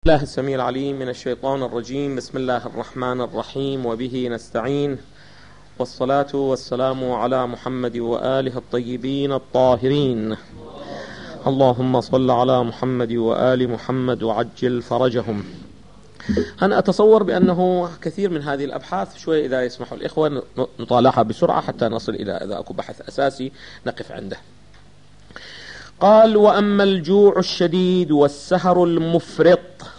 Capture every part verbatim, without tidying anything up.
الله السميع العليم من الشيطان الرجيم. بسم الله الرحمن الرحيم، وبه نستعين، والصلاة والسلام على محمد وآله الطيبين الطاهرين. اللهم صل على محمد وآل محمد وعجل فرجهم. أنا أتصور بأنه كثير من هذه الأبحاث شوي إذا يسمحوا الإخوة نطالعها بسرعة حتى نصل إلى إذا أكو بحث أساسي نقف عنده. قال: وأما الجوع الشديد والسهر المفرط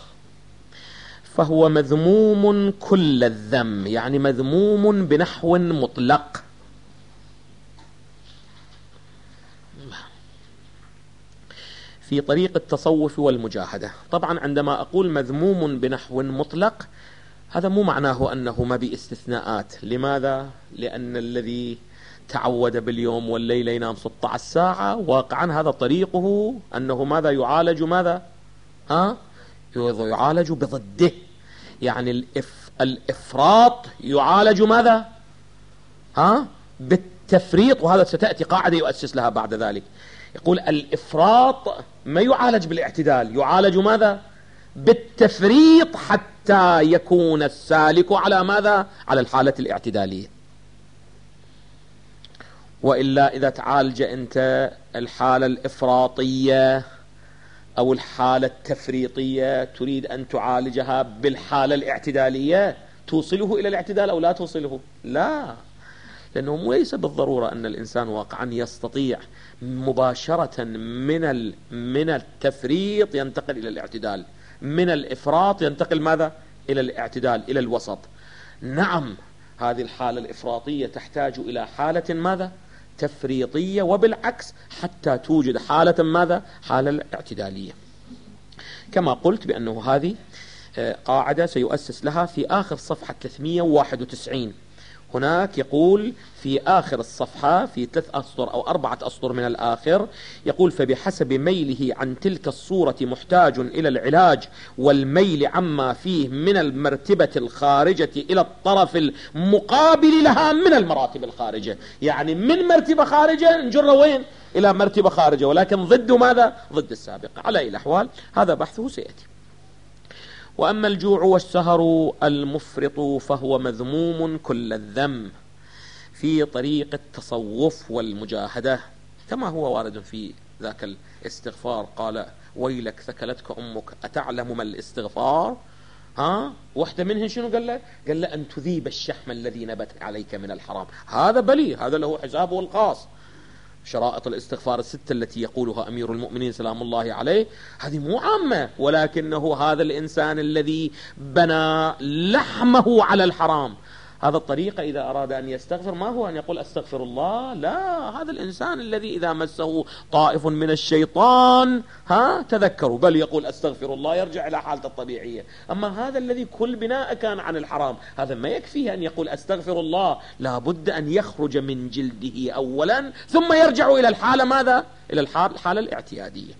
فهو مذموم كل الذم، يعني مذموم بنحو مطلق. في طريق التصوف والمجاهدة. طبعا عندما أقول مذموم بنحو مطلق هذا مو معناه أنه ما باستثناءات. لماذا؟ لأن الذي تعود باليوم والليلة ينام ستة عشر ساعة واقعا هذا طريقه أنه ماذا يعالج ماذا ها يعالج بضده. يعني الإف الإفراط يعالج ماذا ها بالتفريط، وهذا ستأتي قاعدة يؤسس لها بعد ذلك. يقول الإفراط ما يعالج بالاعتدال، يعالج ماذا بالتفريط حتى يكون السالك على ماذا على الحالة الاعتدالية. وإلا إذا تعالج أنت الحالة الإفراطية أو الحالة التفريطية تريد أن تعالجها بالحالة الاعتدالية، توصله إلى الاعتدال أو لا توصله؟ لا، لأنه ليس بالضرورة أن الإنسان واقعا يستطيع مباشرة من من التفريط ينتقل إلى الاعتدال، من الإفراط ينتقل ماذا إلى الاعتدال، إلى الوسط. نعم، هذه الحالة الإفراطية تحتاج إلى حالة ماذا تفريطية، وبالعكس حتى توجد حالة ماذا حالة الاعتدالية. كما قلت بأنه هذه قاعدة سيؤسس لها في آخر صفحة ثلاثمئة وواحد وتسعين. هناك يقول في آخر الصفحة في ثلاث أسطر أو أربعة أسطر من الآخر، يقول: فبحسب ميله عن تلك الصورة محتاج إلى العلاج، والميل عما فيه من المرتبة الخارجة إلى الطرف المقابل لها من المراتب الخارجة. يعني من مرتبة خارجة نجر وين إلى مرتبة خارجة، ولكن ضد ماذا ضد السابقة. على أي الأحوال هذا بحثه سيأتي. وأما الجوع والسهر المفرط فهو مذموم كل الذم في طريق التصوف والمجاهدة، كما هو وارد في ذاك الاستغفار. قال: ويلك ثكلتك أمك أتعلم ما الاستغفار؟ ها واحدة منهن شنو قال له؟ قال له أن تذيب الشحم الذي نبت عليك من الحرام. هذا بلي، هذا له حسابه الخاص. شرائط الاستغفار الستة التي يقولها أمير المؤمنين سلام الله عليه هذه مو عامة، ولكنه هذا الإنسان الذي بنى لحمه على الحرام، هذا الطريقة إذا أراد أن يستغفر ما هو أن يقول أستغفر الله، لا، هذا الإنسان الذي إذا مسه طائف من الشيطان ها تذكروا بل يقول أستغفر الله يرجع إلى حالته الطبيعية. أما هذا الذي كل بناء كان عن الحرام هذا ما يكفيه أن يقول أستغفر الله، لا بد أن يخرج من جلده أولا ثم يرجع إلى الحالة ماذا إلى الحالة الاعتيادية.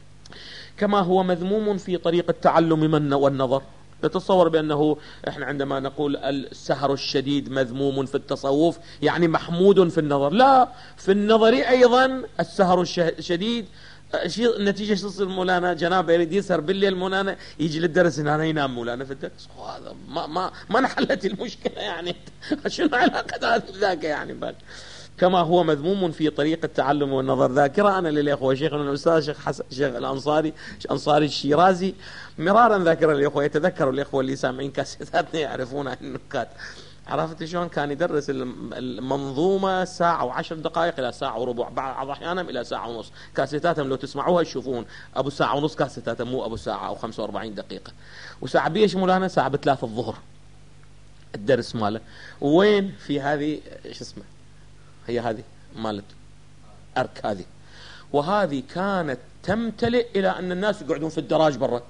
كما هو مذموم في طريق التعلم من والنظر. نتصور بأنه إحنا عندما نقول السهر الشديد مذموم في التصوف يعني محمود في النظر، لا، في النظر أيضا السهر الشديد شيء النتيجة تصير مولانا جنابه يريد يسهر بالليل، مولانا يجي للدرس هنا ينام مولانا في الدرس. هذا ما ما ما انحلت المشكلة، يعني شنو علاقة هذا ذاك يعني بل. كما هو مذموم في طريق التعلم والنظر. ذاكرة أنا للإخوة شيخنا الأستاذ شيخ حسن شيخ الأنصاري أنصاري الشيرازي مرارا ذاكرة الإخوة، يتذكروا الإخوة اللي سامعين كاسيتاتنا يعرفون النكات. عرفت شلون كان يدرس المنظومة ساعة وعشر دقائق إلى ساعة وربع، بعض أحيانا إلى ساعة ونص. كاسيتاتهم لو تسمعوها تشوفون أبو ساعة ونص كاسيتاتهم، مو أبو ساعة أو خمسة وأربعين دقيقة. وساعة بيش مولانا ساعة بثلاث الظهر الدرس ماله. وين في هذه شو اسمه هي هذه مالت أرك هذه، وهذه كانت تمتلئ إلى أن الناس يقعدون في الدراج برا.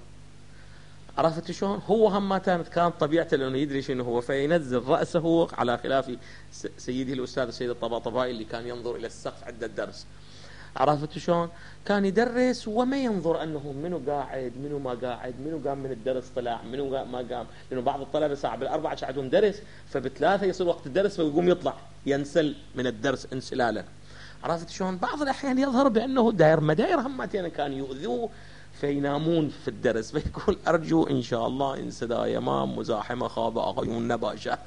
عرفت شلون؟ هو هم ما كانت كانت طبيعته لأنه يدري شنو هو، فينزل رأسه على خلاف سيده الأستاذ السيد الطباطبائي اللي كان ينظر إلى السقف عند الدرس. عرفت شلون؟ كان يدرس وما ينظر أنه منو قاعد منو ما قاعد، منو قام من الدرس طلع منو ما قام، لأنه بعض الطلبة ساعة بالأربعة عندهم درس، فبثلاثة يصير وقت الدرس فيقوم يطلع ينسل من الدرس انسلالا. عرفت شلون؟ بعض الأحيان يظهر بأنه داير مداير همتين كان يؤذوه فينامون في الدرس، فيقول أرجو إن شاء الله إن سدا يمام مزاحمة خاب أغيون نباشات.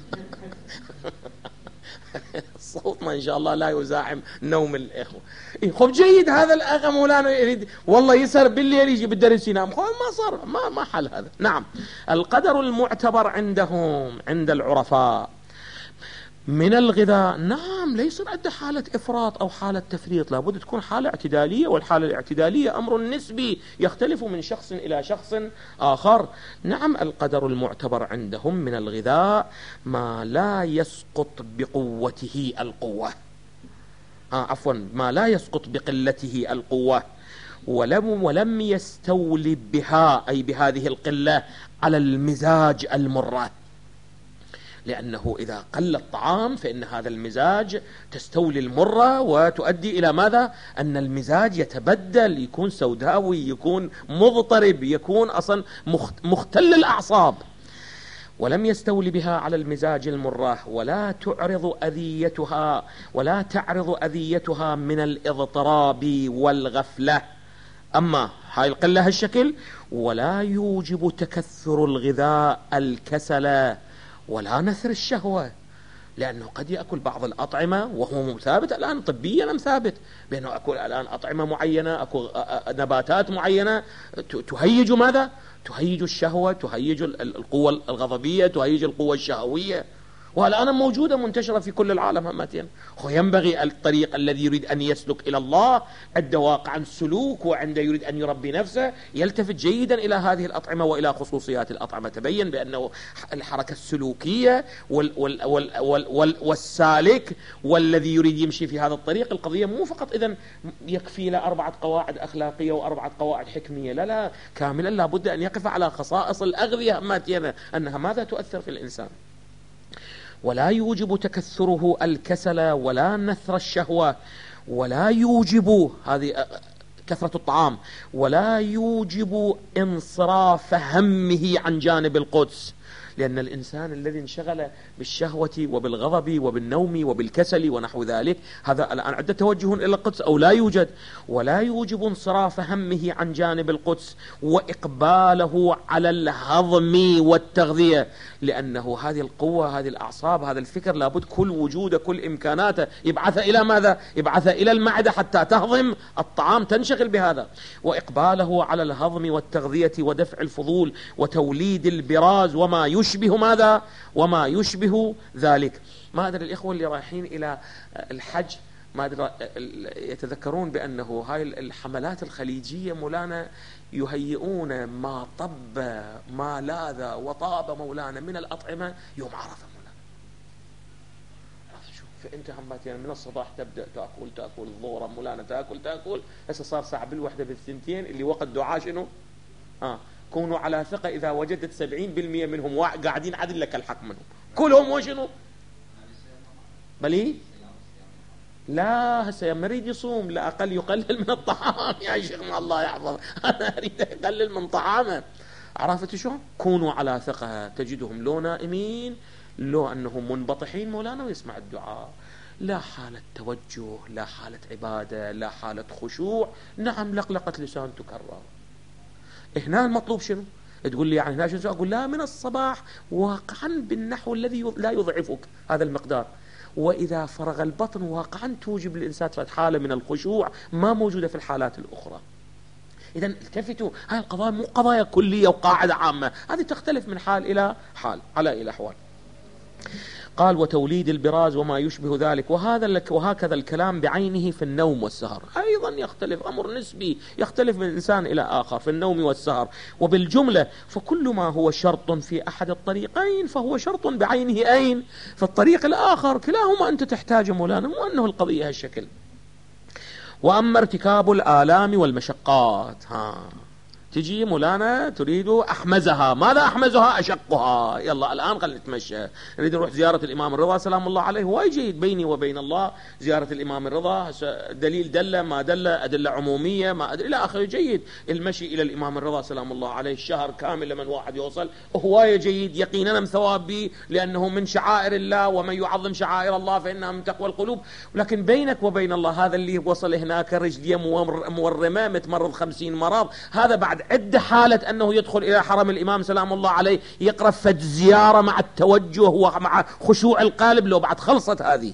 الصوت ما إن شاء الله لا يزاحم نوم الإخوة. خب جيد، هذا الأخ مولانا يريد والله يسهر بالليل يجي بالدرس ينام، خب ما صار، ما ما حل هذا. نعم، القدر المعتبر عندهم عند العرفاء من الغذاء، نعم لا يصير عنده حالة إفراط أو حالة تفريط، لابد تكون حالة اعتدالية، والحالة الاعتدالية أمر نسبي يختلف من شخص إلى شخص آخر. نعم، القدر المعتبر عندهم من الغذاء ما لا يسقط بقوته القوة، آه عفوا ما لا يسقط بقلته القوة، ولم ولم يستولي بها أي بهذه القلة على المزاج المرة، لأنه إذا قل الطعام فإن هذا المزاج تستولي المرة وتؤدي إلى ماذا؟ أن المزاج يتبدل، يكون سوداوي، يكون مضطرب، يكون أصلا مختل الأعصاب. ولم يستولي بها على المزاج المرة، ولا تعرض أذيتها ولا تعرض أذيتها من الاضطراب والغفلة. أما هاي القلة هالشكل، ولا يوجب تكثر الغذاء الكسل ولا نثر الشهوة، لأنه قد يأكل بعض الأطعمة وهو ثابت الآن طبيا أم ثابت بأنه أكل الآن أطعمة معينة، أكل نباتات معينة تهيج ماذا؟ تهيج الشهوة، تهيج القوة الغضبية، تهيج القوة الشهوية، والآن موجودة منتشرة في كل العالم هماتين. وينبغي الطريق الذي يريد أن يسلك إلى الله عند واقع السلوك وعند يريد أن يربي نفسه يلتفت جيدا إلى هذه الأطعمة وإلى خصوصيات الأطعمة. تبين بأنه الحركة السلوكية وال وال وال وال وال والسالك والذي يريد يمشي في هذا الطريق، القضية مو فقط إذن يكفي له أربعة قواعد أخلاقية وأربعة قواعد حكمية، لا لا، كاملا لابد أن يقف على خصائص الأغذية هماتين أنها ماذا تؤثر في الإنسان. ولا يوجب تكثره الكسل ولا نثر الشهوة، ولا يوجب هذه كثرة الطعام، ولا يوجب انصراف همه عن جانب القدس، لأن الإنسان الذي انشغل بالشهوة وبالغضب وبالنوم وبالكسل ونحو ذلك، هذا الآن عنده توجه إلى القدس أو لا يوجد. ولا يوجب انصراف همه عن جانب القدس وإقباله على الهضم والتغذية، لأنه هذه القوة، هذه الأعصاب، هذا الفكر لابد كل وجوده كل إمكاناته يبعث إلى ماذا؟ يبعث إلى المعدة حتى تهضم الطعام، تنشغل بهذا. وإقباله على الهضم والتغذية ودفع الفضول وتوليد البراز وما يشبه ماذا؟ وما يشبه ذلك. ما أدري الإخوة اللي رايحين إلى الحج ما أدري يتذكرون بأنه هاي الحملات الخليجية مولانا يهيئون ما طب ما لاذ وطاب مولانا من الأطعمة يوم عرفة مولانا. فأنت همات يعني من الصباح تبدأ تأكل تأكل الظهر مولانا تأكل تأكل هسه صار ساعة بالوحدة بالثنتين اللي وقت دعاء شنو؟ آه كونوا على ثقة إذا وجدت سبعين بالمئة منهم قاعدين عدل لك الحق منهم كلهم وشنو؟ بلي؟ لا هسه مريد يصوم لا أقل يقلل من الطعام يا شيخ ما الله يحفظ، أنا أريد يقلل من طعامه. عرفت شو؟ كونوا على ثقة تجدهم لو نائمين لو أنهم منبطحين مولانا ويسمع الدعاء، لا حالة توجه، لا حالة عبادة، لا حالة خشوع. نعم لقلقة لسان تكرر. هنا المطلوب شنو؟ تقول لي يعني هنا شنو؟ أقول لا من الصباح واقعا بالنحو الذي لا يضعفك هذا المقدار، وإذا فرغ البطن واقعا توجب للإنسان حالة من الخشوع ما موجودة في الحالات الأخرى. إذا التفتوا، هاي القضايا مو قضايا كلية وقاعدة عامة، هذه تختلف من حال إلى حال على إلى أحوال. قال وتوليد البراز وما يشبه ذلك، وهذا وهكذا الكلام بعينه في النوم والسهر أيضا يختلف، أمر نسبي يختلف من إنسان إلى آخر في النوم والسهر. وبالجملة فكل ما هو شرط في أحد الطريقين فهو شرط بعينه أين؟ في الطريق الآخر، كلاهما أنت تحتاج مولانا، مو أنه القضية هالشكل. وأما ارتكاب الآلام والمشقات، ها تجي مولانا تريد أحمزها. ماذا أحمزها؟ أشقها. يلا الآن خلينا نتمشى، نريد نروح زيارة الإمام الرضا سلام الله عليه. وايد جيد بيني وبين الله زيارة الإمام الرضا، دليل دل ما دل، أدلة عمومية ما أدل إلى آخره، جيد. المشي إلى الإمام الرضا سلام الله عليه الشهر كامل لمن واحد يوصل هواية جيد، يقينا ثواب به لأنه من شعائر الله، ومن يعظم شعائر الله فإنها من تقوى القلوب. ولكن بينك وبين الله هذا اللي وصل هناك رجليه مورمة متمرض خمسين مرض، هذا بعد عدة حالة أنه يدخل إلى حرم الإمام سلام الله عليه يقرأ فد زيارة مع التوجه ومع خشوع القالب، لو بعد خلصت هذه.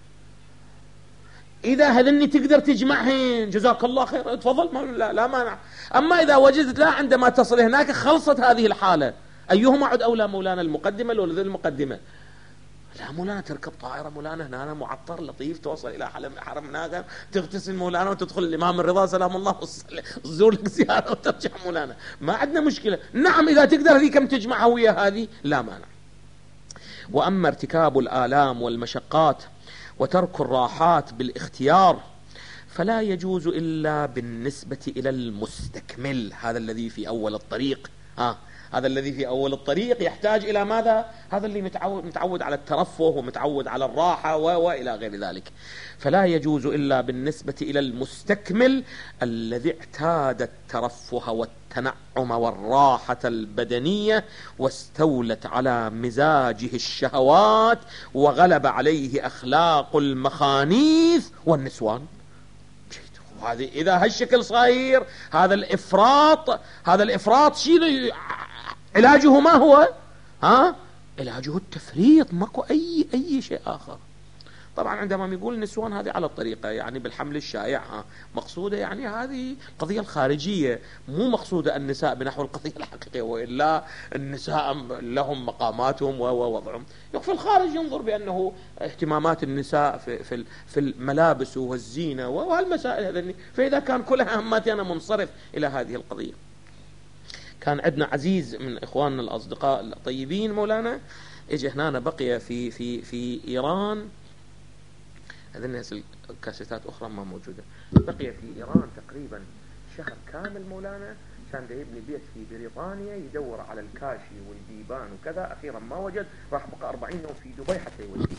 إذا هذني تقدر تجمعهن جزاك الله خير تفضل، ما لا, لا مانع. أما إذا وجدت لا عندما تصل هناك خلصت هذه الحالة، أيهما عد أولى مولانا، المقدمة ولا ذي المقدمة؟ لا مولانا تركب طائرة مولانا هنا معطر لطيف، توصل إلى حرم ناقم، تغتسل مولانا وتدخل الإمام الرضا سلام الله وتزور لك زيارة وترجع مولانا، ما عندنا مشكلة. نعم إذا تقدر هذه كم تجمعها ويا هذه لا مانع. وأما ارتكاب الآلام والمشقات وترك الراحات بالاختيار فلا يجوز إلا بالنسبة إلى المستكمل، هذا الذي في أول الطريق. ها هذا الذي في أول الطريق يحتاج إلى ماذا؟ هذا اللي متعود, متعود على الترفه ومتعود على الراحة وإلى غير ذلك. فلا يجوز إلا بالنسبة إلى المستكمل الذي اعتاد الترفه والتنعم والراحة البدنية واستولت على مزاجه الشهوات وغلب عليه أخلاق المخانيث والنسوان. هذه إذا هالشكل صاير، هذا الإفراط، هذا الإفراط شيء علاجه ما هو؟ ها؟ علاجه التفريط، ماكو أي أي شيء آخر. طبعا عندما يقول النسوان هذه على الطريقة يعني بالحمل الشائع، ها مقصودة يعني هذه القضية الخارجية، مو مقصودة النساء بنحو القضية الحقيقية، وإلا النساء لهم مقاماتهم ووضعهم. في الخارج ينظر بأنه اهتمامات النساء في في في الملابس والزينة وهالمسائل هذني، فإذا كان كلها هماتي أنا منصرف إلى هذه القضية. كان عندنا عزيز من إخواننا الأصدقاء الطيبين مولانا، إجي هنا بقي في في في إيران، هذه الكاسيتات أخرى ما موجودة، بقي في إيران تقريبا شهر كامل مولانا، كان ده يبني بيت في بريطانيا، يدور على الكاشي والبيبان وكذا، أخيرا ما وجد، راح بقى أربعين يوم في دبي حتى يوجده.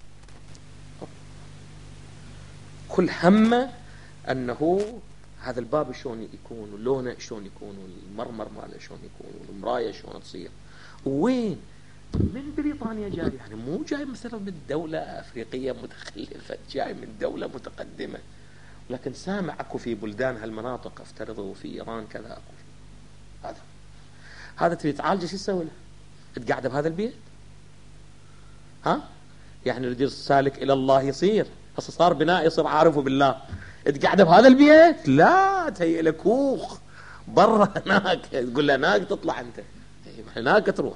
كل همه أنه هذا الباب شلون يكون، ولونه شلون يكون، والمرمر ماله شلون يكون، والمراية شلون تصير. وين؟ من بريطانيا جاي، يعني مو جاي مثلا من دولة أفريقية متخلفة، جاي من دولة متقدمة. لكن سامع أكو في بلدان هالمناطق، افترضوا في إيران كذا أكو في. هذا هذا تريد تعالجه شو تسوي له؟ تقعد بهذا البيت؟ ها؟ يعني يريد سالك إلى الله يصير، هسه صار بناء يصير عارفه بالله، تقعد بهذا البيت؟ لا، تهيئ له كوخ برا هناك، تقول له هناك تطلع أنت، هناك تروح.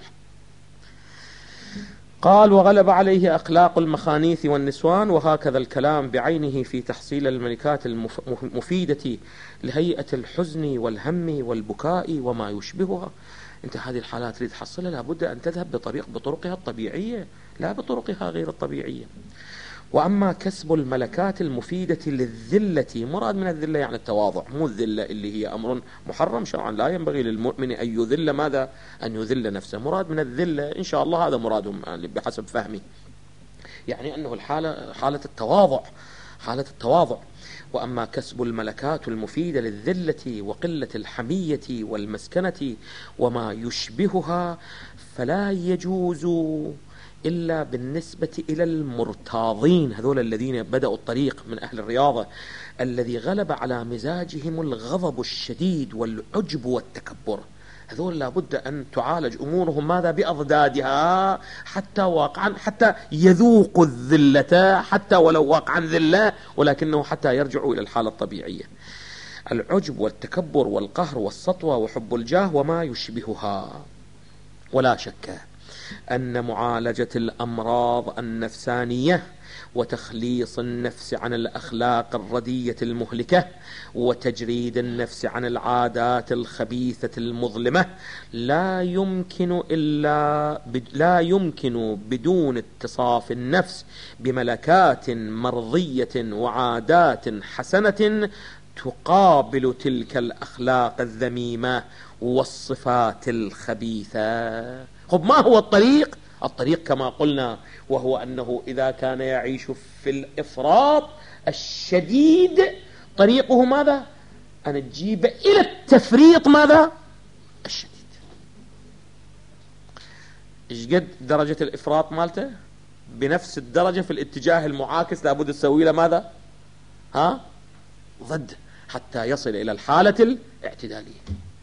قال وغلب عليه أخلاق المخانيث والنسوان، وهكذا الكلام بعينه في تحصيل الملكات المفيدة لهيئة الحزن والهم والبكاء وما يشبهها. انت هذه الحالات تريد تحصلها لابد أن تذهب بطريق بطرقها الطبيعية لا بطرقها غير الطبيعية. وأما كسب الملكات المفيدة للذلة، مراد من الذلة يعني التواضع، مو الذلة اللي هي أمر محرم شرعا، لا ينبغي للمؤمن أن يذل ماذا؟ أن يذل نفسه. مراد من الذلة إن شاء الله هذا مرادهم بحسب فهمي، يعني أنه الحالة حالة التواضع، حالة التواضع. وأما كسب الملكات المفيدة للذلة وقلة الحمية والمسكنة وما يشبهها فلا يجوز إلا بالنسبة إلى المرتاضين، هذول الذين بدأوا الطريق من أهل الرياضة، الذي غلب على مزاجهم الغضب الشديد والعجب والتكبر. هذول لابد أن تعالج أمورهم ماذا؟ بأضدادها، حتى واقعا حتى يذوقوا الذلة، حتى ولو واقعا ذلة، ولكنه حتى يرجعوا إلى الحالة الطبيعية. العجب والتكبر والقهر والسطوة وحب الجاه وما يشبهها. ولا شك أن معالجة الأمراض النفسانية وتخليص النفس عن الأخلاق الردية المهلكة وتجريد النفس عن العادات الخبيثة المظلمة لا يمكن إلا لا يمكن بدون اتصاف النفس بملكات مرضية وعادات حسنة تقابل تلك الأخلاق الذميمة والصفات الخبيثة. خب ما هو الطريق؟ الطريق كما قلنا، وهو أنه إذا كان يعيش في الإفراط الشديد طريقه ماذا؟ أن تجيب إلى التفريط ماذا؟ الشديد. إيش قد درجة الإفراط مالته؟ بنفس الدرجة في الاتجاه المعاكس لابد تسوي له ماذا؟ ها؟ ضد، حتى يصل إلى الحالة الاعتدالية.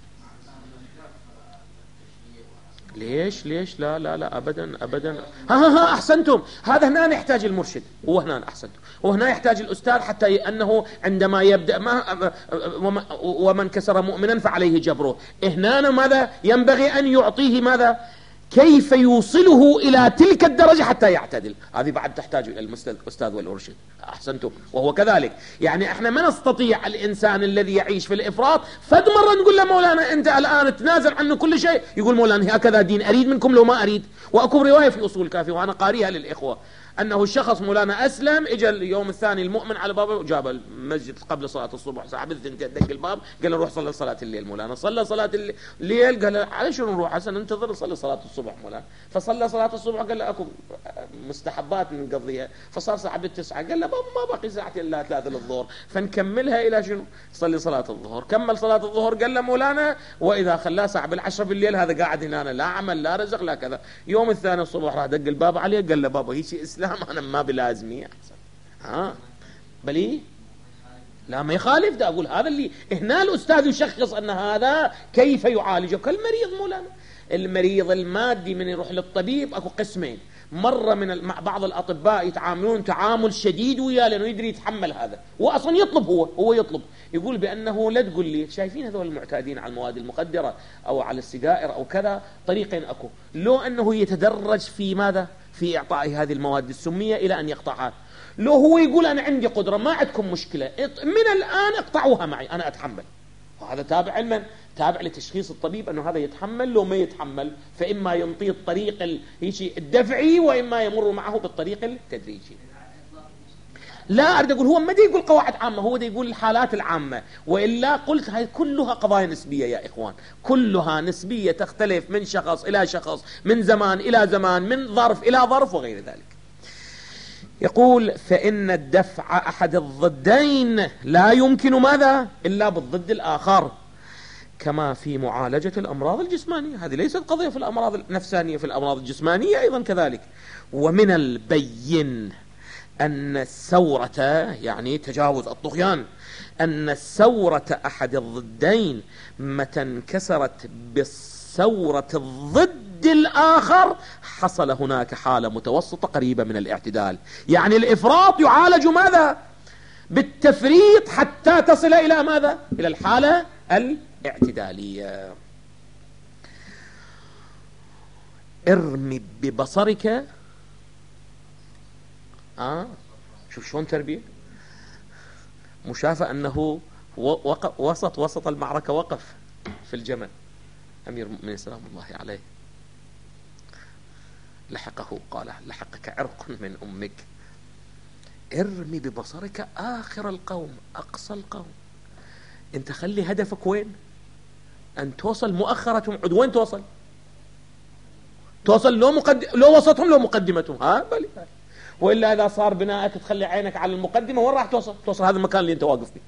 ليش ليش لا لا لا أبدا أبدا. ها ها ها أحسنتم. هذا هنا يحتاج المرشد، هو هنا أحسنتم، وهنا يحتاج الأستاذ حتى أنه عندما يبدأ ما ومن كسر مؤمنا فعليه جبره، هنا ماذا ينبغي أن يعطيه ماذا؟ كيف يوصله إلى تلك الدرجة حتى يعتدل. هذه بعد تحتاج إلى الأستاذ والأرشد. أحسنتم. وهو كذلك، يعني احنا ما نستطيع الإنسان الذي يعيش في الإفراط فد مرة نقول له مولانا أنت الآن تنازل عنه كل شيء، يقول مولانا هكذا دين أريد منكم لو ما أريد. وأكو رواية في أصول الكافي وأنا قاريها للإخوة، أنه الشخص مولانا أسلم، إجا اليوم الثاني المؤمن على بابه وجاب المسجد قبل صلاة الصبح ساعة بالثنتين، دق الباب قال له روح صلي صلاة الليل. مولانا صلى صلاة الليل، قال له على شنو نروح حسن انتظر صلي صلاة الصبح مولانا. فصلى صلاة الصبح، قال له أكو مستحبات نقضيها، فصار ساعة بالتسعة، قال له ما بقي ساعتين إلا ثلاثة للظهر، فنكملها إلى شنو؟ صلي صلاة الظهر. كمل صلاة الظهر، قال له مولانا وإذا خلاه ساعة بالعشرة بالليل هذا قاعد هنا لا عمل لا رزق لا كذا. يوم الثاني الصبح راح دق الباب عليه، قال له بابا هيك إسلام أنا ما بلازمي أحسن. ها بلي لا ما يخالف، ده أقول هذا اللي هنا الأستاذ يشخص أن هذا كيف يعالجه كالمريض. مولانا المريض المادي من يروح للطبيب أكو قسمين، مرة من مع بعض الأطباء يتعاملون تعامل شديد وياه لأنه يدري يتحمل هذا، وأصلا يطلب هو هو يطلب يقول بأنه لا تقول لي شايفين هذول المعتادين على المواد المخدرة أو على السجائر أو كذا، طريقين أكو، لو أنه يتدرج في ماذا؟ في إعطاء هذه المواد السمية إلى أن يقطعها. لو هو يقول أنا عندي قدرة ما عندكم مشكلة من الآن اقطعوها معي أنا أتحمل، وهذا تابع علما تابع لتشخيص الطبيب أنه هذا يتحمل. لو ما يتحمل فإما ينطيه الطريق الدفعي وإما يمر معه بالطريق التدريجي. لا أريد أقول هو ما دي يقول قواعد عامة، هو دي يقول الحالات العامة، وإلا قلت هاي كلها قضايا نسبية يا إخوان، كلها نسبية تختلف من شخص إلى شخص، من زمان إلى زمان، من ظرف إلى ظرف وغير ذلك. يقول فإن الدفع أحد الضدين لا يمكن ماذا؟ إلا بالضد الآخر، كما في معالجة الأمراض الجسمانية. هذه ليست قضية في الأمراض النفسانية، في الأمراض الجسمانية أيضا كذلك. ومن البين أن الثورة يعني تجاوز الطغيان، أن الثورة أحد الضدين متى انكسرت بالثورة الضد الآخر حصل هناك حالة متوسطة قريبة من الاعتدال. يعني الإفراط يعالج ماذا؟ بالتفريط حتى تصل إلى ماذا؟ إلى الحالة الاعتدالية. ارمي ببصرك. آه شوف شلون تربية، مشافة أنه وقف وسط وسط المعركة، وقف في الجمل أمير المؤمنين سلام الله عليه، لحقه قال لحقك عرق من أمك. ارمي ببصرك آخر القوم أقصى القوم. أنت خلي هدفك وين؟ أن توصل مؤخرتهم. عد وين توصل؟ توصل لو مقدم لو وسطهم لو مقدمتهم. ها بلي. وإلا إذا صار بناءك تخلي عينك على المقدمة وين راح توصل؟ توصل هذا المكان اللي أنت واقف فيه.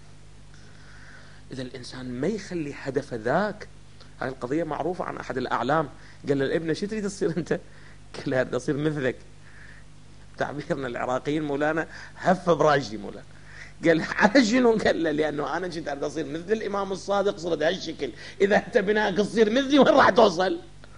إذا الإنسان ما يخلي هدف ذاك. هاي القضية معروفة عن أحد الأعلام، قال للابن شو تريد تصير أنت؟ قال له أصير مثلك. تعبيرنا العراقيين مولانا هف براجي مولانا. قال على شنو؟ قال له لأنه أنا كنت أريد أصير مثل الإمام الصادق، صرت هالشكل، إذا أنت بناءك تصير مثلي وين راح توصل؟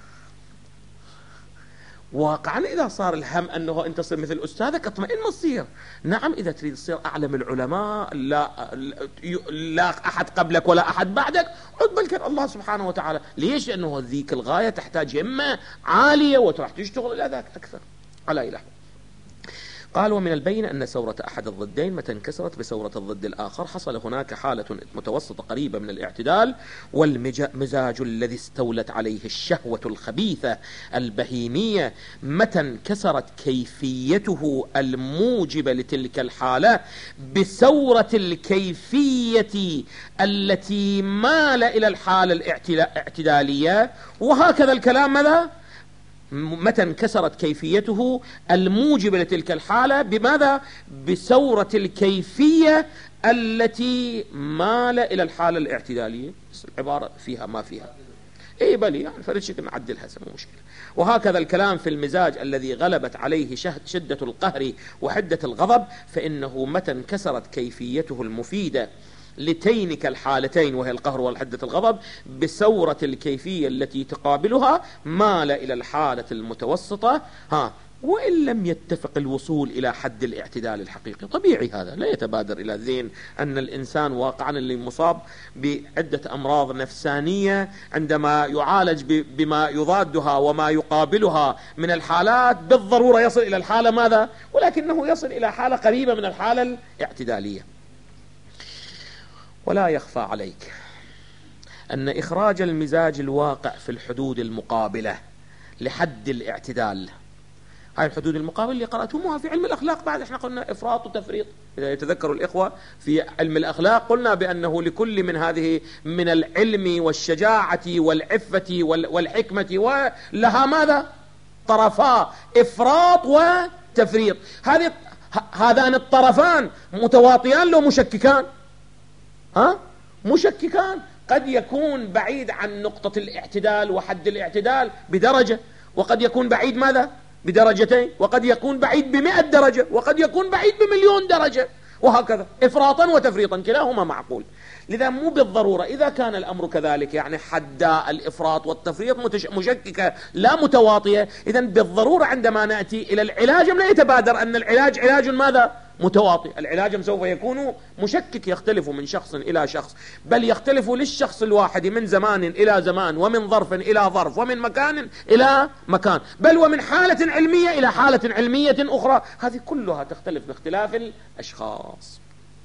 واقعا إذا صار الهم أنه أنت تصير مثل أستاذك اطمئن ما تصير. نعم إذا تريد تصير أعلم العلماء لا, لا أحد قبلك ولا أحد بعدك عد بالك الله سبحانه وتعالى. ليش؟ لأنه ذيك الغاية تحتاج همة عالية وتراح تشتغل إلى ذاك أكثر على إله. قال ومن البين أن سورة أحد الضدين متى انكسرت بسورة الضد الآخر حصل هناك حالة متوسطة قريبة من الاعتدال، والمزاج الذي استولت عليه الشهوة الخبيثة البهيمية متى انكسرت كيفيته الموجبة لتلك الحالة بسورة الكيفية التي مال إلى الحالة الاعتدالية. وهكذا الكلام ماذا؟ متى انكسرت كيفيته الموجبة لتلك الحالة بماذا؟ بسورة الكيفية التي مال إلى الحالة الاعتدالية. العبارة فيها ما فيها اي بل يعني فرد شكل نعدلها مو مشكلة. وهكذا الكلام في المزاج الذي غلبت عليه شدة القهر وحدة الغضب، فإنه متى انكسرت كيفيته المفيدة لتينك الحالتين وهي القهر والحدة الغضب بسورة الكيفية التي تقابلها مال إلى الحالة المتوسطة ها وإن لم يتفق الوصول إلى حد الاعتدال الحقيقي. طبيعي هذا لا يتبادر إلى الذهن أن الإنسان واقعا اللي مصاب بعدة أمراض نفسانية عندما يعالج بما يضادها وما يقابلها من الحالات بالضرورة يصل إلى الحالة ماذا؟ ولكنه يصل إلى حالة قريبة من الحالة الاعتدالية. ولا يخفى عليك أن إخراج المزاج الواقع في الحدود المقابلة لحد الاعتدال، هاي الحدود المقابلة اللي قرأتموها في علم الأخلاق بعد، احنا قلنا إفراط وتفريط. إذا يتذكروا الإخوة في علم الأخلاق قلنا بأنه لكل من هذه من العلم والشجاعة والعفة والحكمة ولها ماذا؟ طرفا إفراط وتفريط. هذه هذان الطرفان متواطيان لو مشككان؟ ها؟ مشككان. قد يكون بعيد عن نقطة الاعتدال وحد الاعتدال بدرجة، وقد يكون بعيد ماذا؟ بدرجتين، وقد يكون بعيد بمئة درجة، وقد يكون بعيد بمليون درجة، وهكذا إفراطا وتفريطا كلاهما معقول. لذا مو بالضرورة إذا كان الأمر كذلك يعني حدا الإفراط والتفريط مشككة لا متواطية، إذن بالضرورة عندما نأتي إلى العلاج لا يتبادر أن العلاج علاج ماذا؟ متواطئ. العلاج سوف يكون مشكك، يختلف من شخص إلى شخص، بل يختلف للشخص الواحد من زمان إلى زمان، ومن ظرف إلى ظرف، ومن مكان إلى مكان، بل ومن حالة علمية إلى حالة علمية أخرى. هذه كلها تختلف باختلاف الأشخاص.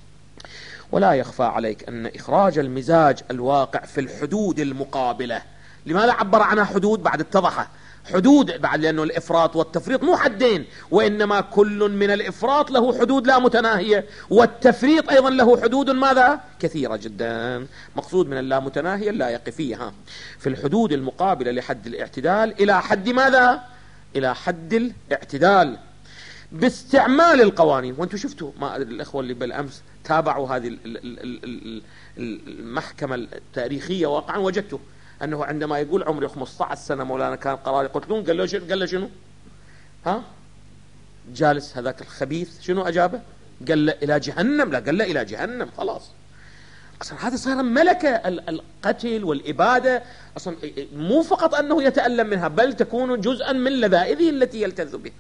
ولا يخفى عليك أن إخراج المزاج الواقع في الحدود المقابلة، لماذا عبر عنها حدود؟ بعد اتضح حدود بعد، لأنه الإفراط والتفريط مو حدين، وإنما كل من الإفراط له حدود لا متناهية، والتفريط أيضا له حدود ماذا؟ كثيرة جدا. مقصود من اللا متناهية اللائق فيها في الحدود المقابلة لحد الاعتدال إلى حد ماذا؟ إلى حد الاعتدال باستعمال القوانين. وانتم شفتوا ما أدري الإخوة اللي بالأمس تابعوا هذه المحكمة التاريخية واقعا، وجدته أنه عندما يقول عمري خمسة عشر سنة مولانا كان قرار يقتلون، قال له شنو؟ قال له شنو؟ ها؟ جالس هذاك الخبيث شنو أجابه؟ قال له إلى جهنم. لا، قال له إلى جهنم. خلاص أصلا هذا صار ملكة القتل والإبادة، أصلا مو فقط أنه يتألم منها بل تكون جزءا من لذائذه التي يلتذ بها.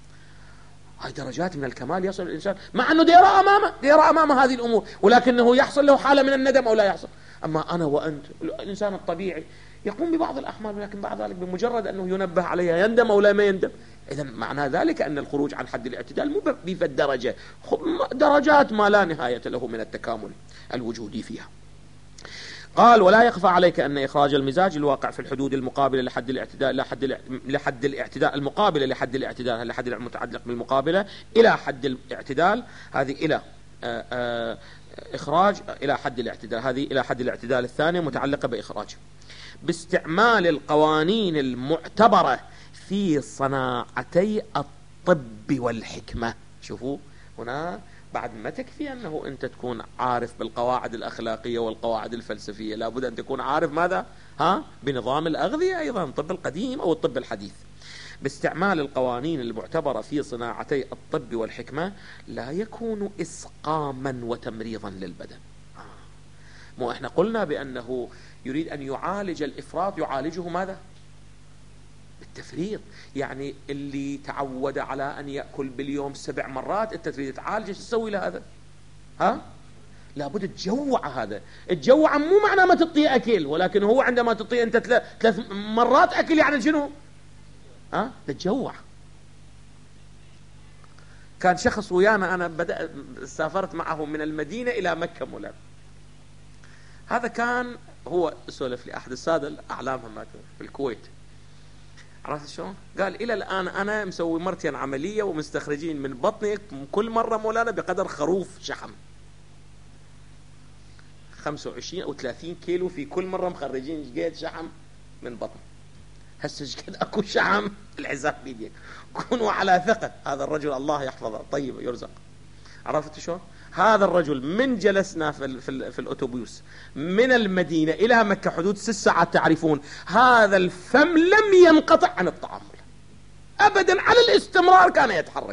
هاي درجات من الكمال يصل الإنسان، مع أنه يرى أمامه يرى أمامه هذه الأمور، ولكنه يحصل له حالة من الندم أو لا يحصل. أما أنا وأنت الإنسان الطبيعي يقوم ببعض الأحمال، ولكن بعد ذلك بمجرد أنه ينبه عليها يندم أو لا ما يندم. إذن معنى ذلك أن الخروج عن حد الاعتدال مو بفد درجة، درجات ما لا نهاية له من التكامل الوجودي فيها. قال ولا يخفى عليك أن إخراج المزاج الواقع في الحدود المقابلة لحد الاعتدال لحد لحد الاعتدال المقابلة لحد الاعتدال لحد المتعلق بالمقابلة إلى حد الاعتدال، هذه إلى آآ آآ إخراج إلى حد الاعتدال، هذه إلى حد الاعتدال الثانية متعلقة بإخراج باستعمال القوانين المعتبرة في صناعتي الطب والحكمة. شوفوا هنا بعد ما تكفي أنه أنت تكون عارف بالقواعد الأخلاقية والقواعد الفلسفية، لابد أن تكون عارف ماذا؟ ها؟ بنظام الأغذية أيضا، الطب القديم أو الطب الحديث. باستعمال القوانين المعتبرة في صناعتي الطب والحكمة لا يكون إسقاما وتمريضا للبدن. مو احنا قلنا بأنه يريد أن يعالج الإفراط، يعالجه ماذا؟ بالتفريط. يعني اللي تعود على أن يأكل باليوم سبع مرات أنت تريد تعالج، ايش تسوي له هذا؟ ها؟ لابد تجوع. هذا الجوع مو معناه ما تطيع أكل، ولكن هو عندما تطيع أنت ثلاث مرات أكل يعني شنو؟ ها؟ تتجوع. كان شخص ويانا، أنا بدأت سافرت معه من المدينة إلى مكة مولانا. هذا كان هو سولف لي أحد السادة الأعلام في الكويت، عرفت شلون؟ قال إلى الآن أنا مسوي مرتين عملية ومستخرجين من بطني كل مرة مولانا بقدر خروف شحم، خمسة وعشرين أو ثلاثين كيلو في كل مرة مخرجين قيد شحم من بطن. هسه ايش قد اكو شحم الحساب بيديك. كونوا على ثقة هذا الرجل الله يحفظه طيب يرزق. عرفت شلون؟ هذا الرجل من جلسنا في, ال في, ال في الأتوبيس من المدينة إلى مكة حدود ست ساعات، تعرفون هذا الفم لم ينقطع عن الطعام أبدا، على الاستمرار كان يتحرك.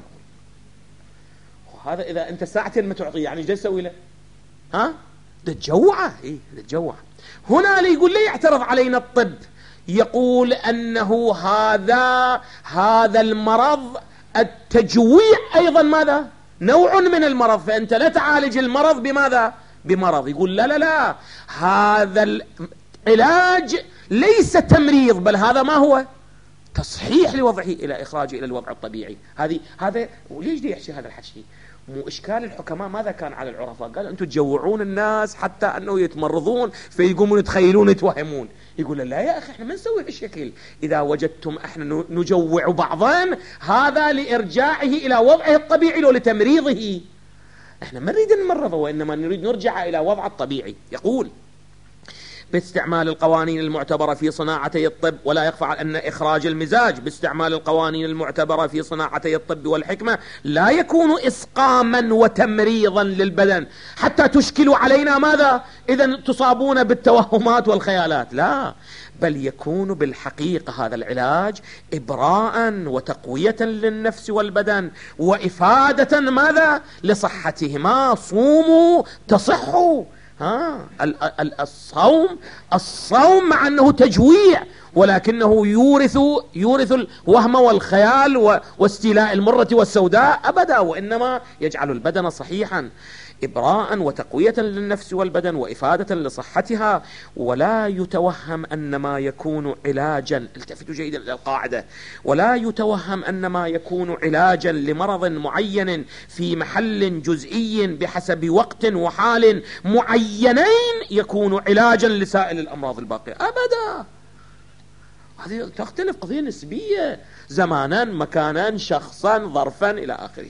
وهذا إذا أنت ساعتين ما تعطيه يعني ايش تسوي له؟ ها؟ تتجوعه. إيه تتجوع. هنا يقول لي يعترض علينا الطب، يقول أنه هذا هذا المرض التجويع أيضا ماذا؟ نوع من المرض، فأنت لا تعالج المرض بماذا؟ بمرض. يقول لا لا لا، هذا العلاج ليس تمريض، بل هذا ما هو؟ تصحيح لوضعه إلى إخراجه إلى الوضع الطبيعي. هذه هذا وليش دي يحكي هذا الحكي؟ مو إشكال الحكماء ماذا كان على العرفاء؟ قال أنتم تجوعون الناس حتى أنه يتمرضون فيقومون يتخيلون يتوهمون. يقول لا يا أخي احنا ما نسوي هالشكل، إذا وجدتم احنا نجوع بعضا هذا لإرجاعه إلى وضعه الطبيعي لو لتمريضه، احنا ما نريد نمرضه وإنما نريد نرجع إلى وضعه الطبيعي. يقول باستعمال القوانين المعتبرة في صناعتي الطب، ولا يخفى أن إخراج المزاج باستعمال القوانين المعتبرة في صناعتي الطب والحكمة لا يكون إسقاما وتمريضا للبدن حتى تشكلوا علينا ماذا؟ إذا تصابون بالتوهمات والخيالات، لا، بل يكون بالحقيقة هذا العلاج إبراء وتقوية للنفس والبدن وإفادة ماذا؟ لصحتهما. صوموا تصحوا. ها الصوم الصوم مع أنه تجويع ولكنه يورث يورث الوهم والخيال واستيلاء المرة والسوداء أبدا، وإنما يجعل البدن صحيحا إبراء وتقوية للنفس والبدن وإفادة لصحتها. ولا يتوهم أن ما يكون علاجا، التفتوا جيدا إلى القاعدة، ولا يتوهم أن ما يكون علاجا لمرض معين في محل جزئي بحسب وقت وحال معينين يكون علاجا لسائر الأمراض الباقية أبدا. هذه تختلف، قضية نسبية، زمانا مكانا شخصا ظرفا إلى آخره.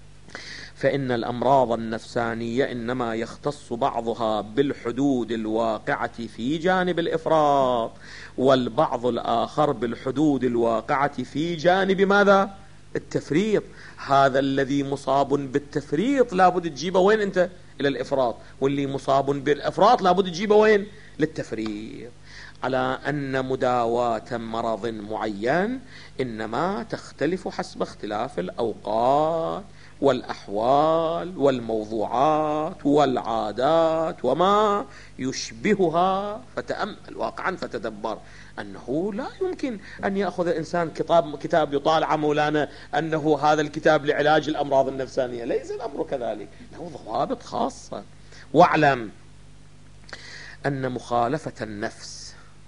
فإن الأمراض النفسانية إنما يختص بعضها بالحدود الواقعة في جانب الإفراط، والبعض الآخر بالحدود الواقعة في جانب ماذا؟ التفريط. هذا الذي مصاب بالتفريط لابد تجيبه وين أنت؟ إلى الإفراط، واللي مصاب بالإفراط لابد تجيبه وين؟ للتفريط. على أن مداواة مرض معين إنما تختلف حسب اختلاف الأوقات والأحوال والموضوعات والعادات وما يشبهها. فتأمل واقعا فتدبر أنه لا يمكن أن يأخذ الإنسان كتاب كتاب يطالع مولانا أنه هذا الكتاب لعلاج الأمراض النفسانية، ليس الأمر كذلك، له ضوابط خاصة. واعلم أن مخالفة النفس،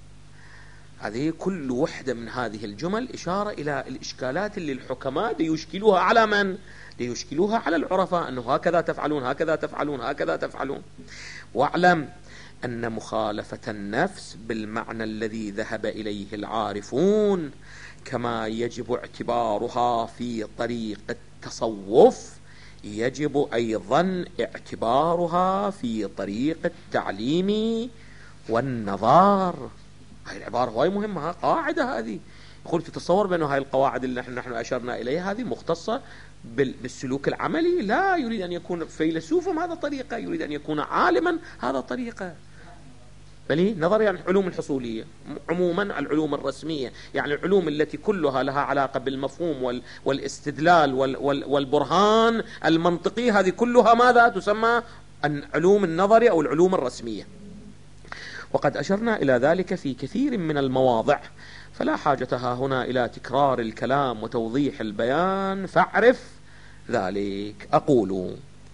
هذه كل وحدة من هذه الجمل إشارة إلى الإشكالات اللي الحكماء ليشكلوها على من؟ ليشكلوها على العرفاء، أنه هكذا تفعلون هكذا تفعلون هكذا تفعلون. واعلم أن مخالفة النفس بالمعنى الذي ذهب إليه العارفون كما يجب اعتبارها في طريق التصوف يجب أيضا اعتبارها في طريق التعليم والنظار. هاي العبارة هاي مهمة، قاعدة هذه. يقول تتصور بأنه هاي القواعد اللي نحن, نحن أشرنا إليها هذه مختصة بالسلوك العملي، لا، يريد أن يكون فيلسوفا هذا طريقة، يريد أن يكون عالما هذا طريقة. بل نظري عن العلوم الحصولية عموما، العلوم الرسمية يعني العلوم التي كلها لها علاقة بالمفهوم والاستدلال والبرهان المنطقي، هذه كلها ماذا تسمى؟ علوم النظري أو العلوم الرسمية. وقد أشرنا إلى ذلك في كثير من المواضع، فلا حاجتها هنا إلى تكرار الكلام وتوضيح البيان، فاعرف ذلك. أقول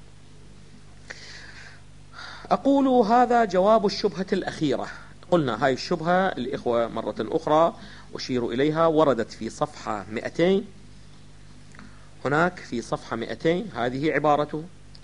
أقول هذا جواب الشبهة الأخيرة. قلنا هاي الشبهة الإخوة مرة أخرى أشير إليها، وردت في صفحة مئتين. هناك في صفحة مئتين هذه عبارته،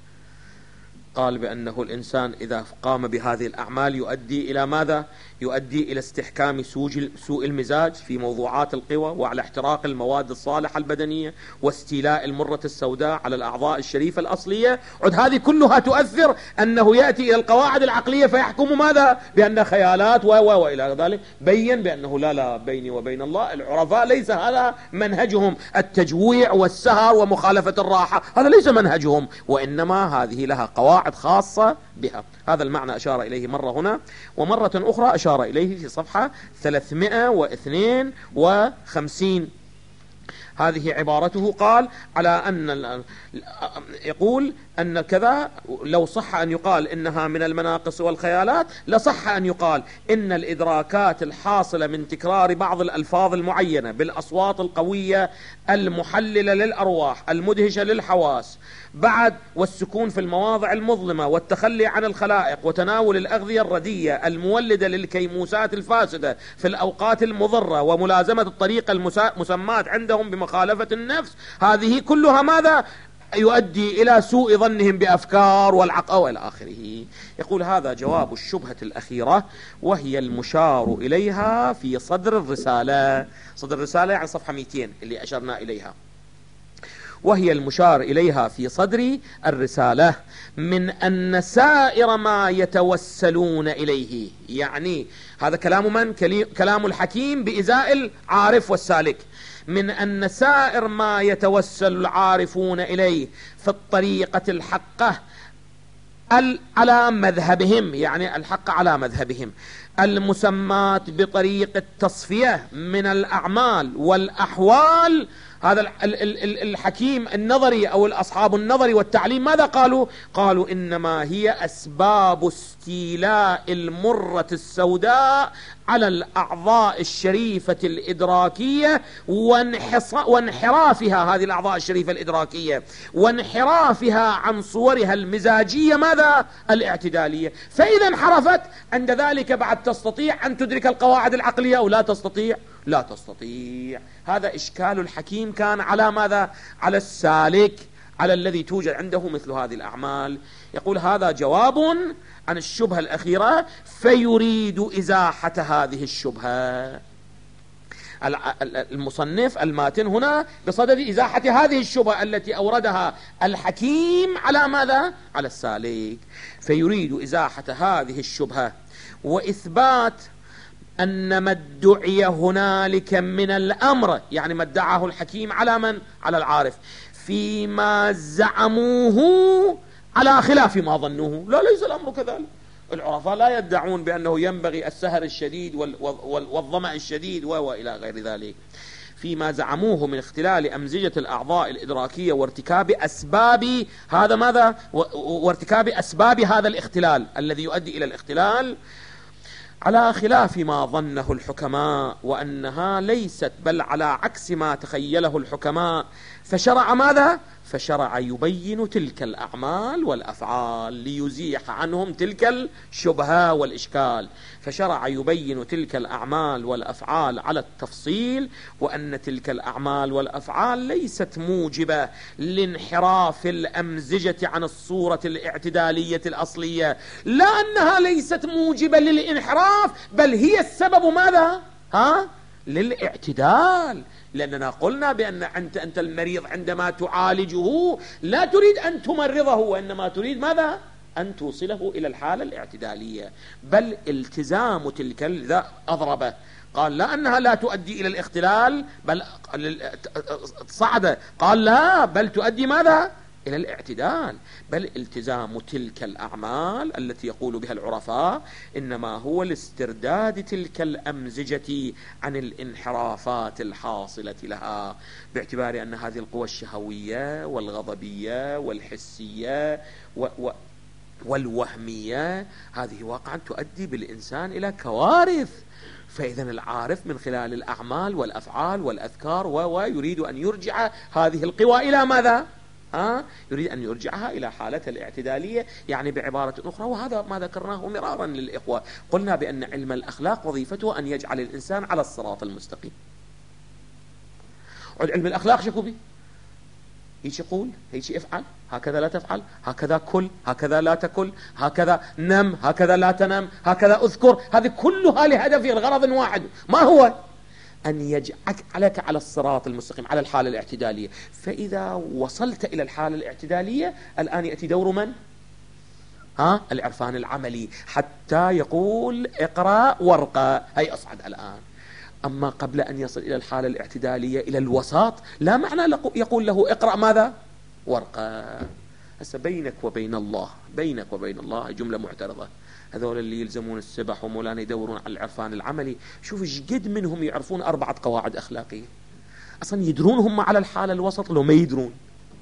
قال بأنه الإنسان إذا قام بهذه الأعمال يؤدي إلى ماذا؟ يؤدي إلى استحكام سوء المزاج في موضوعات القوى، وعلى احتراق المواد الصالحة البدنية، واستيلاء المرة السوداء على الأعضاء الشريفة الأصلية. عد هذه كلها تؤثر أنه يأتي إلى القواعد العقلية فيحكم ماذا؟ بأن خيالات و و وإلى ذلك. بين بأنه لا لا بيني وبين الله العرفاء ليس هذا منهجهم، التجويع والسهر ومخالفة الراحة هذا ليس منهجهم، وإنما هذه لها قواعد خاصة بها. هذا المعنى أشار إليه مرة هنا، ومرة أخرى أشار إليه في صفحة ثلاثمائة واثنين وخمسين. هذه عبارته، قال على أن يقول أن كذا، لو صح أن يقال إنها من المناقص والخيالات لصح أن يقال إن الإدراكات الحاصلة من تكرار بعض الألفاظ المعينة بالأصوات القوية المحللة للأرواح المدهشة للحواس بعد، والسكون في المواضع المظلمة، والتخلي عن الخلائق، وتناول الأغذية الردية المولدة للكيموسات الفاسدة في الأوقات المضرة، وملازمة الطريقة المسمات عندهم بمخالفة النفس، هذه كلها ماذا؟ يؤدي إلى سوء ظنهم بأفكار والعقل وإلى آخره. يقول هذا جواب الشبهة الأخيرة، وهي المشار إليها في صدر الرسالة. صدر الرسالة يعني صفحة مئتين اللي أشرنا إليها، وهي المشار إليها في صدر الرسالة، من أن سائر ما يتوسلون إليه، يعني هذا كلام من؟ كلام الحكيم بإزاء العارف والسالك، من أن سائر ما يتوسل العارفون إليه في الطريقة الحقة على مذهبهم، يعني الحق على مذهبهم، المسمات بطريق التصفية من الأعمال والأحوال. هذا الحكيم النظري أو الأصحاب النظري والتعليم ماذا قالوا؟ قالوا إنما هي أسباب استيلاء المرة السوداء على الأعضاء الشريفة الإدراكية وانحرافها، هذه الأعضاء الشريفة الإدراكية وانحرافها عن صورها المزاجية ماذا؟ الاعتدالية. فإذا انحرفت عند ذلك بعد تستطيع أن تدرك القواعد العقلية أو لا تستطيع؟ لا تستطيع. هذا إشكال الحكيم كان على ماذا؟ على السالك، على الذي توجد عنده مثل هذه الأعمال. يقول هذا جواب عن الشبهة الأخيرة، فيريد إزاحة هذه الشبهة. المصنف الماتن هنا بصدد إزاحة هذه الشبهة التي أوردها الحكيم على ماذا؟ على السالك. فيريد إزاحة هذه الشبهة وإثبات أن ما ادعي هنالك من الأمر، يعني ما ادعاه الحكيم على من؟ على العارف، فيما زعموه على خلاف ما ظنوه. لا، ليس الأمر كذلك. العرفاء لا يدعون بأنه ينبغي السهر الشديد والظمأ الشديد وإلى غير ذلك. فيما زعموه من اختلال أمزجة الأعضاء الإدراكية وارتكاب أسباب هذا ماذا؟ وارتكاب أسباب هذا الاختلال الذي يؤدي إلى الاختلال على خلاف ما ظنه الحكماء، وأنها ليست بل على عكس ما تخيله الحكماء. فشرع ماذا؟ فشرع يبين تلك الأعمال والأفعال ليزيح عنهم تلك الشبهة والإشكال. فشرع يبين تلك الأعمال والأفعال على التفصيل، وأن تلك الأعمال والأفعال ليست موجبة لانحراف الأمزجة عن الصورة الاعتدالية الأصلية، لا أنها ليست موجبة للانحراف، بل هي السبب ماذا؟ ها؟ للاعتدال. لأننا قلنا بأن أنت, أنت المريض عندما تعالجه لا تريد أن تمرضه، وإنما تريد ماذا؟ أن توصله إلى الحالة الاعتدالية. بل التزام تلك، ذا أضربه قال لا أنها لا تؤدي إلى الاختلال، بل صعد قال لا، بل تؤدي ماذا؟ إلى الاعتدال. بل التزام تلك الأعمال التي يقول بها العرفاء إنما هو لاسترداد تلك الأمزجة عن الانحرافات الحاصلة لها، باعتبار أن هذه القوى الشهوية والغضبية والحسية و و والوهمية هذه واقعا تؤدي بالإنسان إلى كوارث. فإذا العارف من خلال الأعمال والأفعال والأذكار ويريد أن يرجع هذه القوى إلى ماذا؟ ها؟ يريد أن يرجعها إلى حالتها الاعتدالية، يعني بعبارة أخرى، وهذا ما ذكرناه مرارا للإخوة، قلنا بأن علم الأخلاق وظيفته أن يجعل الإنسان على الصراط المستقيم. علم الأخلاق شكو بي؟ هيك يقول، هيك افعل، هكذا لا تفعل، هكذا كل، هكذا لا تكل، هكذا نم، هكذا لا تنم، هكذا اذكر. هذه كلها لهدف الغرض واحد، ما هو؟ أن يجعلك على الصراط المستقيم، على الحالة الاعتدالية. فإذا وصلت إلى الحالة الاعتدالية الآن يأتي دور من؟ ها؟ العرفان العملي، حتى يقول اقرأ وارقى، هي أصعد الآن. أما قبل أن يصل إلى الحالة الاعتدالية إلى الوسط لا معنى يقول له اقرأ ماذا؟ وارقى. هسه بينك وبين الله، بينك وبين الله جملة معترضة. هذول اللي يلزمون السبح ومولانا يدورون على العرفان العملي، شوف ايش قد منهم يعرفون أربعة قواعد أخلاقية، أصلا يدرون هم على الحالة الوسط لو ما يدرون.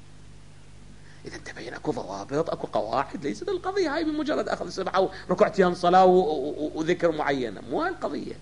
إذا انت بين أكو ضوابط، أكو قواعد، ليست القضية هاي بمجرد أخذ السبحة وركعتين صلاة وذكر معينة، مو هاي القضية.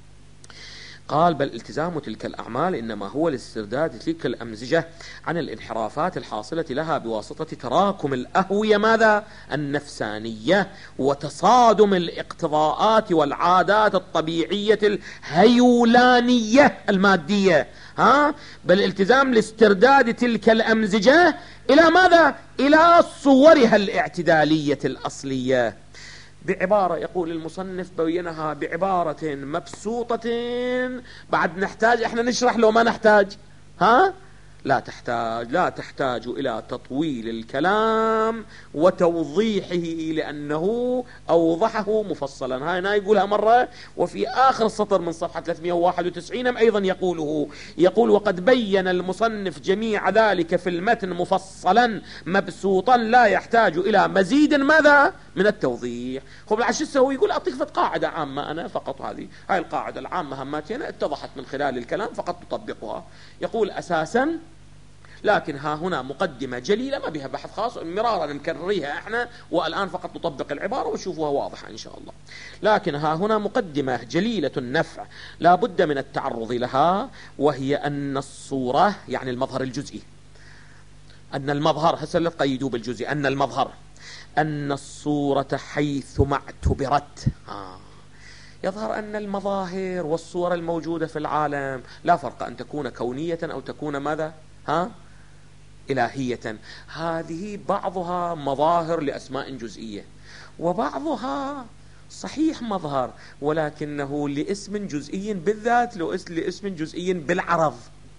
قال بل التزام تلك الأعمال إنما هو لاسترداد تلك الأمزجة عن الانحرافات الحاصلة لها بواسطة تراكم الأهوية ماذا؟ النفسانية، وتصادم الاقتضاءات والعادات الطبيعية الهيولانية المادية. ها؟ بل التزام لاسترداد تلك الأمزجة إلى ماذا؟ إلى صورها الاعتدالية الأصلية. بعبارة يقول المصنف بينها بعبارة مبسوطة، بعد نحتاج احنا نشرح لو ما نحتاج؟ ها؟ لا تحتاج، لا تحتاج إلى تطويل الكلام وتوضيحه، لأنه أوضحه مفصلا. هاي أنا يقولها مرة، وفي آخر السطر من صفحة ثلاثمئة وواحد وتسعين أيضا يقوله، يقول وقد بين المصنف جميع ذلك في المتن مفصلا مبسوطا لا يحتاج إلى مزيد ماذا؟ من التوضيح. خب العشسة هو يقول أعطيك قاعدة عامة أنا فقط، هذه هاي القاعدة العامة هماتنا اتضحت من خلال الكلام فقط تطبقها. يقول أساسا، لكن ها هنا مقدمة جليلة ما بها بحث خاص، مرارا نكرريها احنا، والآن فقط نطبق العبارة وشوفوها واضحة إن شاء الله. لكن ها هنا مقدمة جليلة النفع لا بد من التعرض لها، وهي أن الصورة يعني المظهر الجزئي، أن المظهر هسه لا تقيدوا بالجزئي، أن المظهر أن الصورة حيثما اعتبرت. آه. يظهر أن المظاهر والصور الموجودة في العالم لا فرق أن تكون كونية أو تكون ماذا؟ ها؟ إلهية. هذه بعضها مظاهر لأسماء جزئية، وبعضها صحيح مظهر ولكنه لاسم جزئي بالذات، لاسم جزئي بالعرض.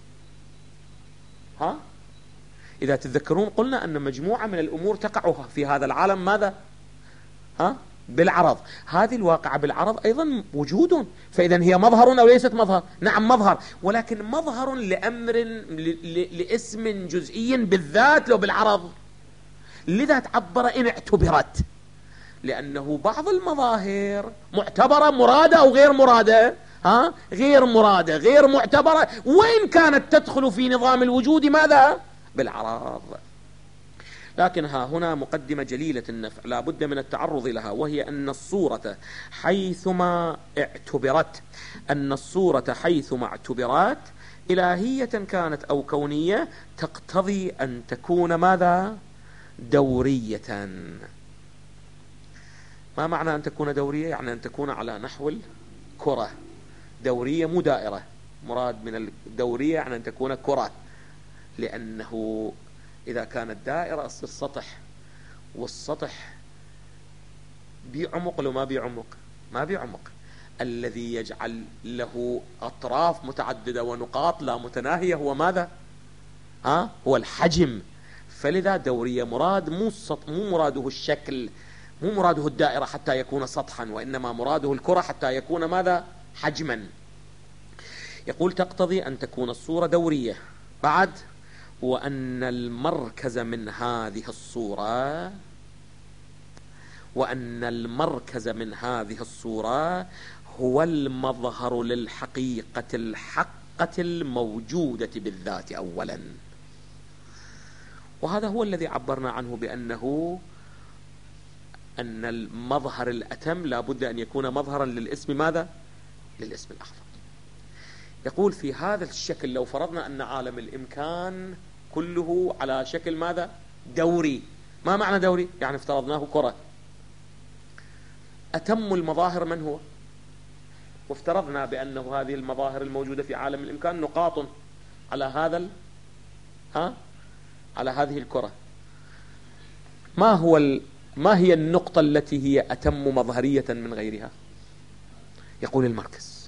ها؟ إذا تتذكرون قلنا أن مجموعة من الأمور تقع في هذا العالم ماذا؟ ها؟ بالعرض. هذه الواقعة بالعرض أيضا وجود، فإذا هي مظهر أو ليست مظهر؟ نعم مظهر، ولكن مظهر لأمر لاسم جزئي بالذات لو بالعرض. لذا تعبر إن اعتبرت، لأنه بعض المظاهر معتبرة مرادة أو غير مرادة. ها؟ غير مرادة غير معتبرة، وإن كانت تدخل في نظام الوجود ماذا؟ بالعرض. لكن ها هنا مقدمة جليلة النفع لا بد من التعرض لها، وهي أن الصورة حيثما اعتبرت، أن الصورة حيثما اعتبرت إلهية كانت أو كونية تقتضي أن تكون ماذا؟ دورية. ما معنى أن تكون دورية؟ يعني أن تكون على نحو الكرة، دورية مو دائرة، مراد من الدورية يعني أن تكون كرة، لأنه إذا كانت دائرة أصير سطح، والسطح بيعمق لو ما بيعمق؟ ما بيعمق. الذي يجعل له أطراف متعددة ونقاط لا متناهية هو ماذا؟ ها؟ هو الحجم. فلذا دورية مراد مو السط... مو مراده الشكل، مو مراده الدائرة حتى يكون سطحا، وإنما مراده الكرة حتى يكون ماذا؟ حجما. يقول تقتضي أن تكون الصورة دورية. بعد وأن المركز من هذه الصورة وأن المركز من هذه الصورة هو المظهر للحقيقة الحقة الموجودة بالذات أولا. وهذا هو الذي عبرنا عنه بأنه أن المظهر الأتم لا بد أن يكون مظهرا للاسم ماذا؟ للاسم الأعظم. يقول في هذا الشكل لو فرضنا أن عالم الإمكان كله على شكل ماذا؟ دوري. ما معنى دوري؟ يعني افترضناه كرة. أتم المظاهر من هو؟ وافترضنا بأنه هذه المظاهر الموجودة في عالم الإمكان نقاط على هذا ال... ها؟ على هذه الكرة، ما هو ال... ما هي النقطة التي هي أتم مظهرية من غيرها؟ يقول المركز.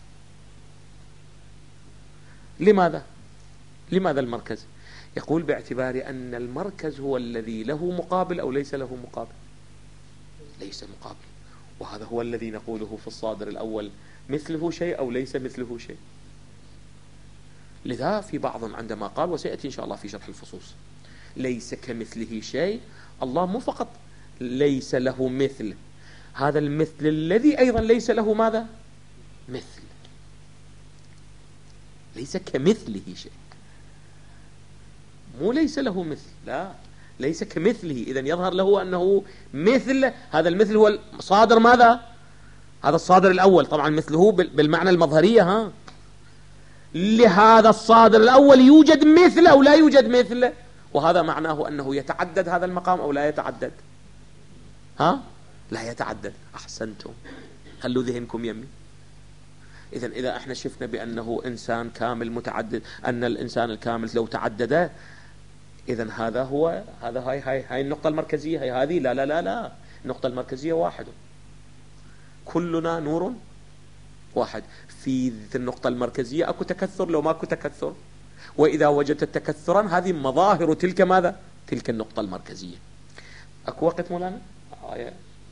لماذا؟ لماذا المركز؟ يقول باعتبار أن المركز هو الذي له مقابل أو ليس له مقابل. ليس مقابل، وهذا هو الذي نقوله في الصادر الأول، مثله شيء أو ليس مثله شيء. لذا في بعضهم عندما قال، وسيأتي إن شاء الله في شرح الفصوص، ليس كمثله شيء، الله مو فقط ليس له مثل، هذا المثل الذي أيضا ليس له ماذا؟ مثل. ليس كمثله شيء، مو ليس له مثل، لا، ليس كمثله. إذن يظهر له أنه مثل، هذا المثل هو صادر ماذا؟ هذا الصادر الأول، طبعا مثله بالمعنى المظهرية. ها، لهذا الصادر الأول يوجد مثل أو لا يوجد مثل، وهذا معناه أنه يتعدد هذا المقام أو لا يتعدد. ها، لا يتعدد. أحسنتم، خلوا ذهنكم يمي. إذن إذا احنا شفنا بأنه إنسان كامل متعدد، أن الإنسان الكامل لو تعدد، إذن هذا هو، هذا هاي هاي هاي النقطة المركزية، هاي هذه لا لا لا لا النقطة المركزية واحد، كلنا نور واحد. في النقطة المركزية أكو تكثر لو ما أكو تكثر، وإذا وجدت تكثرا هذه مظاهر تلك ماذا؟ تلك النقطة المركزية. أكو وقت مولانا؟ آه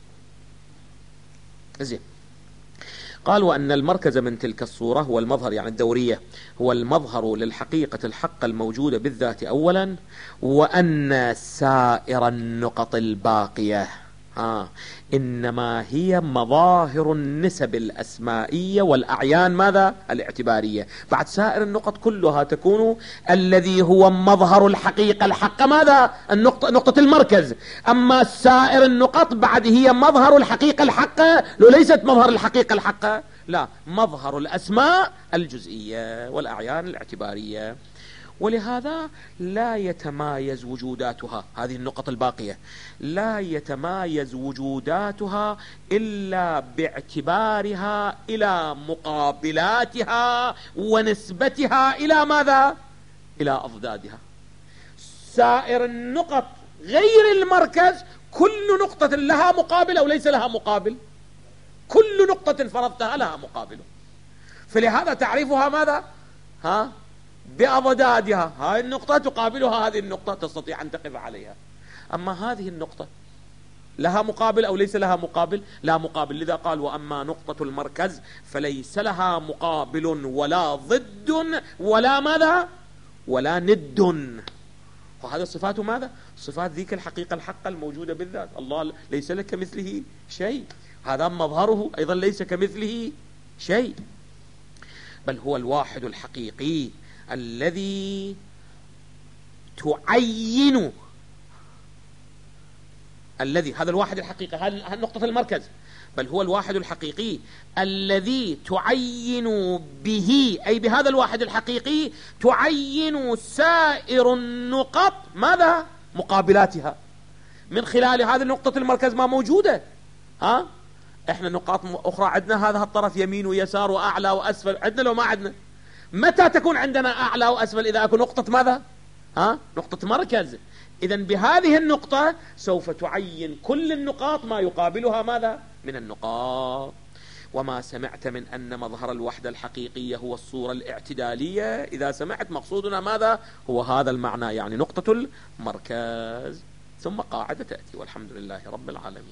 زين. قال وأن المركز من تلك الصورة هو المظهر، يعني الدورية، هو المظهر للحقيقة الحق الموجودة بالذات أولا، وأن سائر النقط الباقية ها إنما هي مظاهر النسب الأسمائية والأعيان ماذا؟ الاعتبارية. بعد سائر النقط كلها تكون الذي هو مظهر الحقيقة الحق ماذا؟ النقطة، نقطة المركز. أما سائر النقط بعد هي مظهر الحقيقة الحقة، لو ليست مظهر الحقيقة الحقة، لا، مظهر الأسماء الجزئية والأعيان الاعتبارية. ولهذا لا يتمايز وجوداتها، هذه النقط الباقية لا يتمايز وجوداتها إلا باعتبارها إلى مقابلاتها ونسبتها إلى ماذا؟ إلى أضدادها. سائر النقط غير المركز كل نقطة لها مقابل أو ليس لها مقابل، كل نقطة فرضتها لها مقابل، فلهذا تعرفها ماذا؟ ها؟ بأضدادها. هذه النقطة تقابلها هذه النقطة، تستطيع أن تقف عليها. أما هذه النقطة لها مقابل أو ليس لها مقابل؟ لا مقابل. لذا قال وأما نقطة المركز فليس لها مقابل ولا ضد ولا ماذا؟ ولا ند. وهذا صفات ماذا؟ صفات ذيك الحقيقة الحقة الموجودة بالذات. الله ليس لك مثله شيء، هذا مظهره أيضا ليس كمثله شيء، بل هو الواحد الحقيقي الذي تعين، الذي هذا الواحد الحقيقي، هذه نقطة المركز، بل هو الواحد الحقيقي الذي تعين به، أي بهذا الواحد الحقيقي تعين سائر النقط ماذا؟ مقابلاتها. من خلال هذه النقطة المركز ما موجودة. ها؟ احنا نقاط أخرى عندنا، هذا الطرف يمين ويسار وأعلى وأسفل، عندنا لو ما عندنا؟ متى تكون عندنا أعلى وأسفل؟ إذا أكون نقطة ماذا؟ ها؟ نقطة مركز. إذن بهذه النقطة سوف تعين كل النقاط ما يقابلها ماذا؟ من النقاط. وما سمعت من أن مظهر الوحدة الحقيقية هو الصورة الاعتدالية، إذا سمعت مقصودنا ماذا؟ هو هذا المعنى، يعني نقطة المركز. ثم قاعدة تأتي، والحمد لله رب العالمين.